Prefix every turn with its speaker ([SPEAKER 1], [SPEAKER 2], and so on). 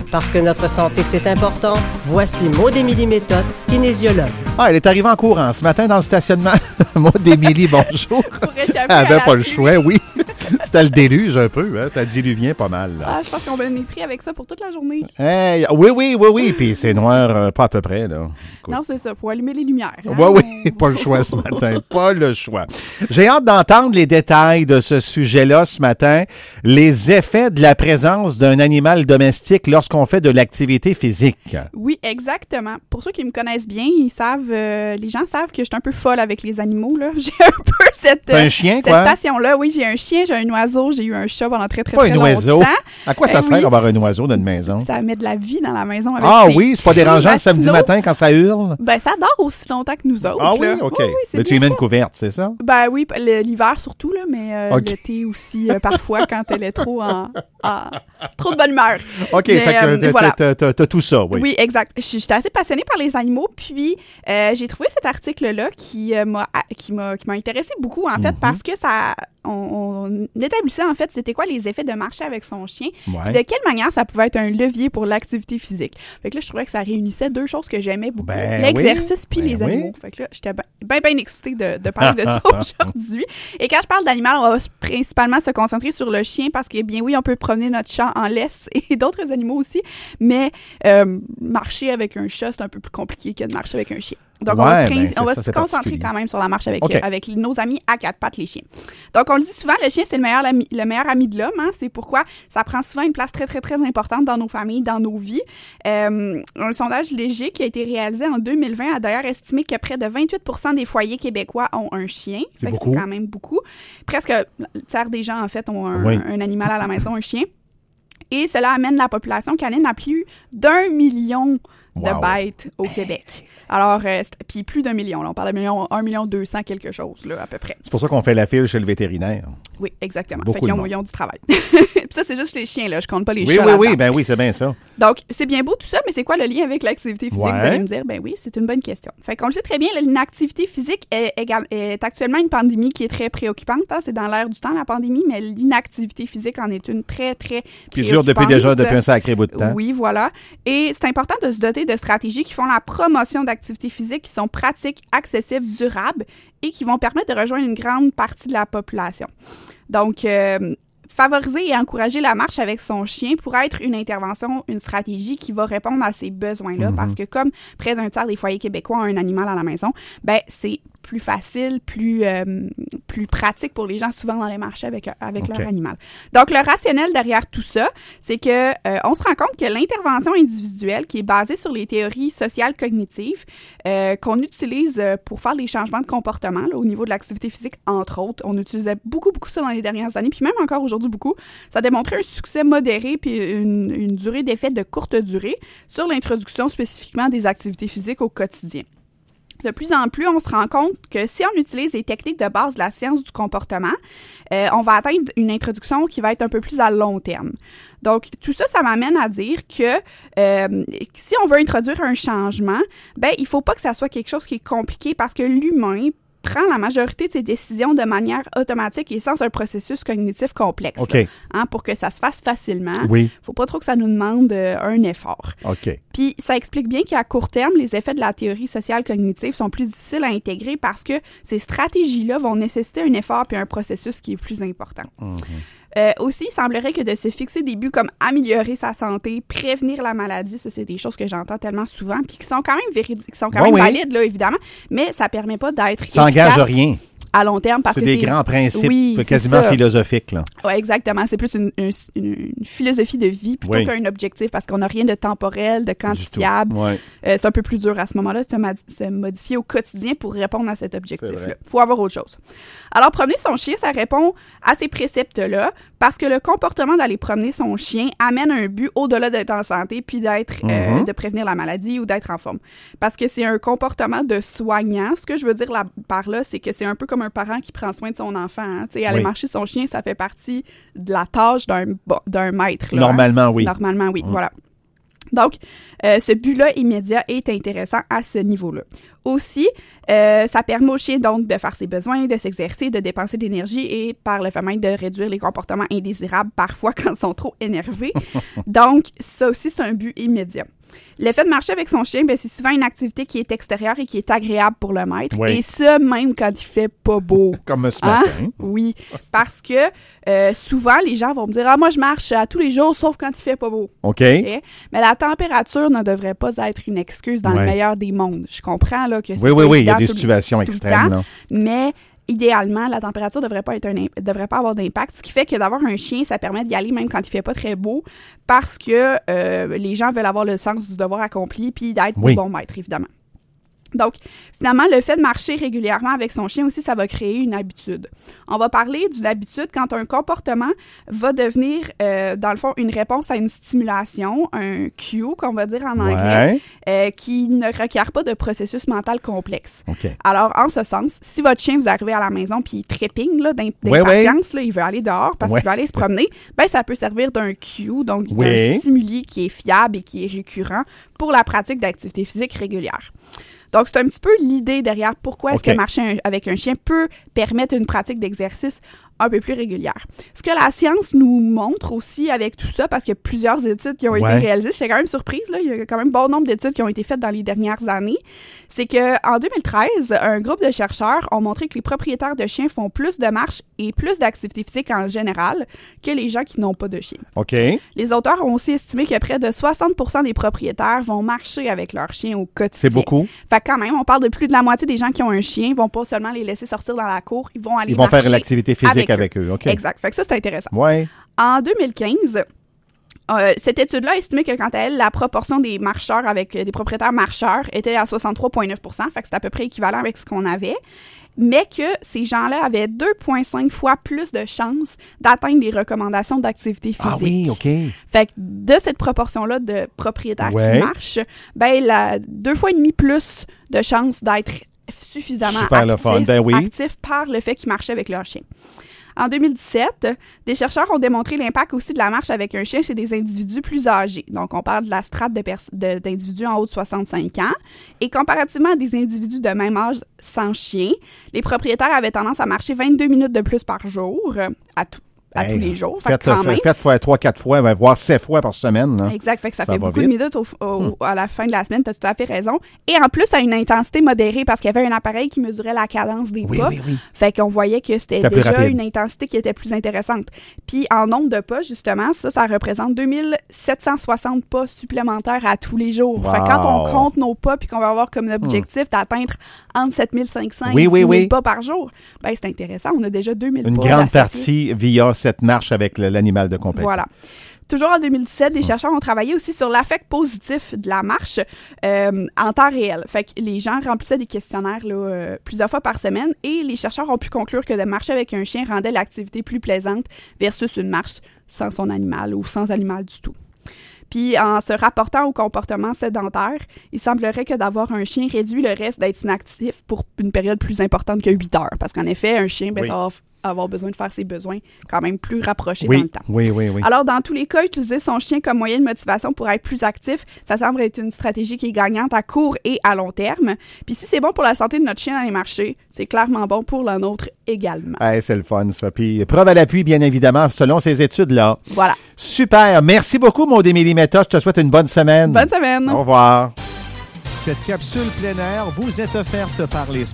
[SPEAKER 1] Parce que notre santé, c'est important, voici Maud Émilie Méthode, kinésiologue.
[SPEAKER 2] Ah, elle est arrivée en courant ce matin dans le stationnement. Maud Émilie, bonjour. Elle n'avait pas le choix, oui. C'était le déluge un peu, hein? T'as diluvien pas mal. Là.
[SPEAKER 3] Ah, je pense qu'on va être pris avec ça pour toute la journée.
[SPEAKER 2] Hey, oui. Puis c'est noir, pas à peu près, là. Écoute.
[SPEAKER 3] Non, c'est ça. Faut allumer les lumières. Hein?
[SPEAKER 2] Oui, pas le choix ce matin. Pas le choix. J'ai hâte d'entendre les détails de ce sujet-là ce matin. Les effets de la présence d'un animal domestique lorsqu'on fait de l'activité physique.
[SPEAKER 3] Oui, exactement. Pour ceux qui me connaissent bien, ils savent, les gens savent que je suis un peu folle avec les animaux, là. J'ai un peu cette passion-là. Oui, j'ai un chien, j'ai un oiseau, j'ai eu un chat pendant très longtemps.
[SPEAKER 2] Pas un oiseau. À quoi ça sert d'avoir un oiseau dans une maison?
[SPEAKER 3] Ça met de la vie dans la maison. Avec
[SPEAKER 2] oui, c'est pas dérangeant le samedi matin quand ça hurle?
[SPEAKER 3] Ben, ça dort aussi longtemps que nous autres.
[SPEAKER 2] Ah oui,
[SPEAKER 3] là.
[SPEAKER 2] OK.
[SPEAKER 3] Oui,
[SPEAKER 2] mais tu y mets une couverte, c'est ça?
[SPEAKER 3] Ben oui, l'hiver surtout, là, mais l'été aussi, parfois, quand elle est trop trop de bonne humeur.
[SPEAKER 2] OK,
[SPEAKER 3] mais,
[SPEAKER 2] fait que
[SPEAKER 3] voilà.
[SPEAKER 2] t'as tout ça, oui.
[SPEAKER 3] Oui, exact. J'étais assez passionnée par les animaux, puis j'ai trouvé cet article-là qui m'a intéressée beaucoup, en fait, parce que on établissait, en fait, c'était quoi les effets de marcher avec son chien,
[SPEAKER 2] ouais.
[SPEAKER 3] De quelle manière ça pouvait être un levier pour l'activité physique. Fait que là, je trouvais que ça réunissait deux choses que j'aimais beaucoup, l'exercice puis les animaux. Fait que là, j'étais bien excitée de parler de ça aujourd'hui. Et quand je parle d'animal, on va principalement se concentrer sur le chien parce que, bien oui, on peut promener notre chat en laisse et d'autres animaux aussi, mais marcher avec un chat, c'est un peu plus compliqué que de marcher avec un chien. Donc, on va se concentrer quand même sur la marche avec nos amis à quatre pattes, les chiens. Donc, on le dit souvent, le chien, c'est le meilleur ami de l'homme. Hein? C'est pourquoi ça prend souvent une place très importante dans nos familles, dans nos vies. Un sondage léger qui a été réalisé en 2020 a d'ailleurs estimé que près de 28% des foyers québécois ont un chien. C'est quand même beaucoup. Presque le tiers des gens, en fait, ont un animal à la maison, un chien. Et cela amène la population canine à plus d'1 million de bêtes au Québec. Alors, puis plus d'1 million. Là, on parle de 1,2 million quelque chose, là, à peu près.
[SPEAKER 2] C'est pour ça qu'on fait la file chez le vétérinaire.
[SPEAKER 3] Oui, exactement.
[SPEAKER 2] Beaucoup
[SPEAKER 3] fait qu'ils ont du travail. Puis ça, c'est juste les chiens, là. Je compte pas les chats.
[SPEAKER 2] Oui, c'est bien ça.
[SPEAKER 3] Donc, c'est bien beau tout ça, mais c'est quoi le lien avec l'activité physique? Vous allez me dire, ben oui, c'est une bonne question. Fait qu'on le sait très bien, une activité physique est actuellement une pandémie qui est très préoccupante. Hein? C'est dans l'air du temps, la pandémie, mais l'inactivité physique en est une très qui
[SPEAKER 2] dure depuis un sacré bout de temps.
[SPEAKER 3] Oui, voilà. Et c'est important de se doter de stratégies qui font la promotion d'activités physiques qui sont pratiques, accessibles, durables et qui vont permettre de rejoindre une grande partie de la population. Donc, favoriser et encourager la marche avec son chien pourrait être une intervention, une stratégie qui va répondre à ces besoins-là, parce que comme près d'un tiers des foyers québécois ont un animal à la maison, ben c'est plus facile, plus pratique pour les gens souvent d'aller marcher avec leur animal. Donc, le rationnel derrière tout ça, c'est que on se rend compte que l'intervention individuelle qui est basée sur les théories sociales cognitives qu'on utilise pour faire des changements de comportement là, au niveau de l'activité physique, entre autres, on utilisait beaucoup ça dans les dernières années, puis même encore aujourd'hui beaucoup, ça a démontré un succès modéré puis une durée d'effet de courte durée sur l'introduction spécifiquement des activités physiques au quotidien. De plus en plus, on se rend compte que si on utilise les techniques de base de la science du comportement, on va atteindre une introduction qui va être un peu plus à long terme. Donc, tout ça, ça m'amène à dire que si on veut introduire un changement, ben il faut pas que ça soit quelque chose qui est compliqué parce que l'humain prend la majorité de ses décisions de manière automatique et sans un processus cognitif complexe. Pour que ça se fasse facilement.
[SPEAKER 2] Oui.
[SPEAKER 3] Faut pas trop que ça nous demande un effort. Puis ça explique bien qu'à court terme, les effets de la théorie sociale cognitive sont plus difficiles à intégrer parce que ces stratégies-là vont nécessiter un effort puis un processus qui est plus important. Aussi, il semblerait que de se fixer des buts comme améliorer sa santé, prévenir la maladie, ça, c'est des choses que j'entends tellement souvent, puis qui sont quand même véridiques, qui sont quand même valides, là, évidemment, mais ça permet pas d'être efficace.
[SPEAKER 2] Ça n'engage rien.
[SPEAKER 3] À long terme, parce
[SPEAKER 2] c'est
[SPEAKER 3] que
[SPEAKER 2] des grands principes quasiment philosophiques.
[SPEAKER 3] Oui, exactement. C'est plus une philosophie de vie plutôt qu'un objectif, parce qu'on n'a rien de temporel, de quantifiable. C'est un peu plus dur à ce moment-là de se modifier au quotidien pour répondre à cet objectif-là. Il faut avoir autre chose. Alors, promener son chien, ça répond à ces préceptes-là, parce que le comportement d'aller promener son chien amène un but au-delà d'être en santé, puis de prévenir la maladie ou d'être en forme. Parce que c'est un comportement de soignant. Ce que je veux dire par là, c'est que c'est un peu comme un parent qui prend soin de son enfant. Hein. Aller marcher son chien, ça fait partie de la tâche d'un maître. Là,
[SPEAKER 2] Normalement, oui.
[SPEAKER 3] Normalement, oui. Voilà. Donc, ce but-là immédiat est intéressant à ce niveau-là. Aussi, ça permet au chien donc de faire ses besoins, de s'exercer, de dépenser de l'énergie et par le fait même de réduire les comportements indésirables parfois quand ils sont trop énervés. Donc, ça aussi, c'est un but immédiat. Le fait de marcher avec son chien, c'est souvent une activité qui est extérieure et qui est agréable pour le maître.
[SPEAKER 2] Oui.
[SPEAKER 3] Et ça, même quand il fait pas beau.
[SPEAKER 2] Comme ce matin.
[SPEAKER 3] Oui, parce que souvent, les gens vont me dire « Ah, moi, je marche à tous les jours, sauf quand il fait pas beau. »
[SPEAKER 2] OK.
[SPEAKER 3] Mais la température ne devrait pas être une excuse dans le meilleur des mondes. Je comprends là, que c'est
[SPEAKER 2] Oui, il y a des situations extrêmes. Là.
[SPEAKER 3] Mais idéalement, la température devrait pas avoir d'impact, ce qui fait que d'avoir un chien, ça permet d'y aller même quand il fait pas très beau, parce que les gens veulent avoir le sens du devoir accompli puis d'être des bons maîtres, évidemment. Donc, finalement, le fait de marcher régulièrement avec son chien aussi, ça va créer une habitude. On va parler d'une habitude quand un comportement va devenir, dans le fond, une réponse à une stimulation, un cue, qu'on va dire en anglais, qui ne requiert pas de processus mental complexe.
[SPEAKER 2] Okay.
[SPEAKER 3] Alors, en ce sens, si votre chien, vous arrivez à la maison puis il trépigne là, d'impatience, là, il veut aller dehors parce qu'il veut aller se promener, ça peut servir d'un cue, donc d'un stimuli qui est fiable et qui est récurrent pour la pratique d'activité physique régulière. Donc, c'est un petit peu l'idée derrière pourquoi est-ce que marcher avec un chien peut permettre une pratique d'exercice un peu plus régulière. Ce que la science nous montre aussi avec tout ça, parce qu'il y a plusieurs études qui ont été réalisées, j'étais quand même surprise, là, il y a quand même bon nombre d'études qui ont été faites dans les dernières années, c'est qu'en 2013, un groupe de chercheurs ont montré que les propriétaires de chiens font plus de marches et plus d'activité physique en général que les gens qui n'ont pas de chien.
[SPEAKER 2] OK.
[SPEAKER 3] Les auteurs ont aussi estimé que près de 60% des propriétaires vont marcher avec leur chien au quotidien.
[SPEAKER 2] C'est beaucoup.
[SPEAKER 3] Fait que quand même, on parle de plus de la moitié des gens qui ont un chien, vont pas seulement les laisser sortir dans la cour, ils vont aller marcher
[SPEAKER 2] faire l'activité physique avec eux. Okay.
[SPEAKER 3] Exact. Fait que ça, c'est intéressant.
[SPEAKER 2] Ouais.
[SPEAKER 3] En 2015, cette étude-là a estimé que, quant à elle, la proportion des marcheurs avec des propriétaires marcheurs était à 63,9 %, fait que c'est à peu près équivalent avec ce qu'on avait, mais que ces gens-là avaient 2,5 fois plus de chances d'atteindre les recommandations d'activité physique.
[SPEAKER 2] Ah oui, OK.
[SPEAKER 3] Fait que de cette proportion-là de propriétaires qui marchent, 2,5 fois plus de chances d'être suffisamment actifs par le fait qu'ils marchaient avec leur chien. En 2017, des chercheurs ont démontré l'impact aussi de la marche avec un chien chez des individus plus âgés. Donc, on parle de la strate d'individus en haut de 65 ans. Et comparativement à des individus de même âge sans chien, les propriétaires avaient tendance à marcher 22 minutes de plus par jour à tous les jours. Faites
[SPEAKER 2] 3-4 fois, voire 7 fois par semaine. Là.
[SPEAKER 3] Exact. Fait que ça fait beaucoup de minutes à la fin de la semaine. Tu as tout à fait raison. Et en plus, à une intensité modérée parce qu'il y avait un appareil qui mesurait la cadence des pas. Oui. Fait qu'on voyait que c'était déjà une intensité qui était plus intéressante. Puis en nombre de pas, justement, ça représente 2760 pas supplémentaires à tous les jours. Wow. Fait que quand on compte nos pas puis qu'on va avoir comme objectif d'atteindre entre 7500 et 10 000 pas par jour, c'est intéressant. On a déjà 2000 pas.
[SPEAKER 2] Une grande partie via cette marche avec l'animal de compagnie.
[SPEAKER 3] Voilà. Toujours en 2017, des chercheurs ont travaillé aussi sur l'affect positif de la marche en temps réel. Fait que les gens remplissaient des questionnaires là, plusieurs fois par semaine et les chercheurs ont pu conclure que de marcher avec un chien rendait l'activité plus plaisante versus une marche sans son animal ou sans animal du tout. Puis, en se rapportant au comportement sédentaire, il semblerait que d'avoir un chien réduit le risque d'être inactif pour une période plus importante que 8 heures. Parce qu'en effet, un chien, ça va avoir besoin de faire ses besoins quand même plus rapprochés dans le temps.
[SPEAKER 2] Oui.
[SPEAKER 3] Alors, dans tous les cas, utiliser son chien comme moyen de motivation pour être plus actif, ça semble être une stratégie qui est gagnante à court et à long terme. Puis si c'est bon pour la santé de notre chien dans les marchés, c'est clairement bon pour la nôtre également.
[SPEAKER 2] C'est le fun, ça. Puis preuve à l'appui, bien évidemment, selon ces études-là.
[SPEAKER 3] Voilà.
[SPEAKER 2] Super. Merci beaucoup, Maud Émilie Méthode. Je te souhaite une bonne semaine.
[SPEAKER 3] Bonne semaine.
[SPEAKER 2] Au revoir. Cette capsule plein air vous est offerte par les